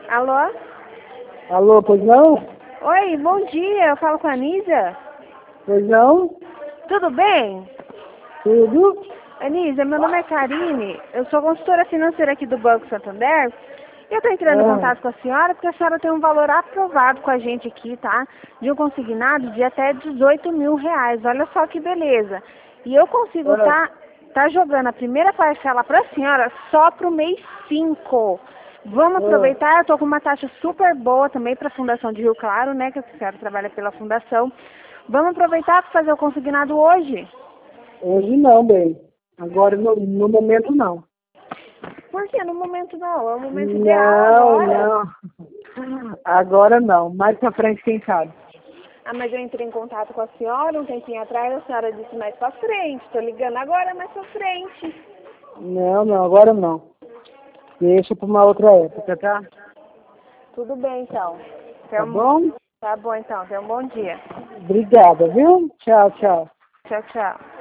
Alô? Alô, pois não? Oi, bom dia. Eu falo com a Anísia. Pois não? Tudo bem? Tudo? Anísia, meu nome é Karine. Eu sou consultora financeira aqui do Banco Santander. E eu estou entrando em contato com a senhora porque a senhora tem um valor aprovado com a gente aqui, tá? De um consignado de até 18 mil reais. Olha só que beleza. E eu consigo tá jogando a primeira parcela para a senhora só para o mês 5. Vamos aproveitar, eu estou com uma taxa super boa também para a Fundação de Rio Claro, né? Que a senhora trabalha pela Fundação. Vamos aproveitar para fazer o consignado hoje? Hoje não, bem. Agora, no momento, não. Por que no momento não? É o momento ideal agora. Não. Agora não. Mais pra frente, quem sabe. Ah, mas eu entrei em contato com a senhora um tempinho atrás, a senhora disse mais pra frente. Estou ligando agora mais pra frente. Não, agora não. Deixa pra uma outra época, tá? Tudo bem, então. Tá bom? Tá bom, então. Tenha um bom dia. Obrigada, viu? Tchau, tchau. Tchau, tchau.